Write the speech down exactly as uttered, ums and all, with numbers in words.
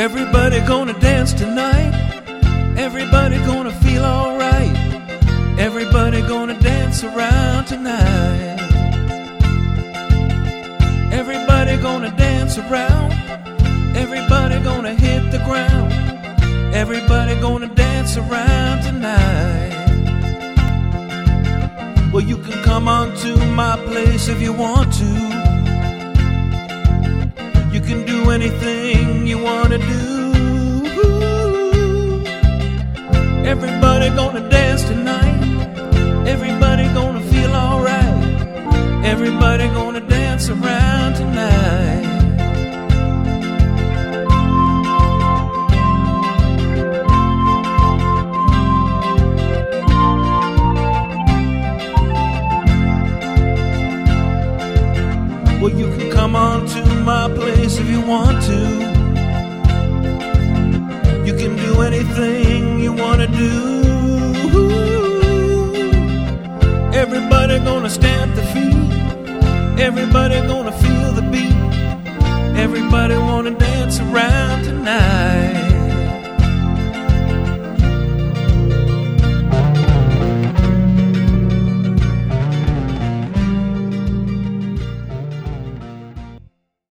Everybody gonna dance tonight. Everybody gonna feel alright. Everybody gonna dance around tonight. Everybody gonna dance around. Everybody gonna hit the ground. Everybody gonna dance around tonight. Well, you can come on to my place if you want to. You can do anything you wanna do. Everybody gonna dance tonight. Everybody gonna feel alright. Everybody gonna dance around tonight. Well, you can come on to my place if you want to. You can do anything you wanna do.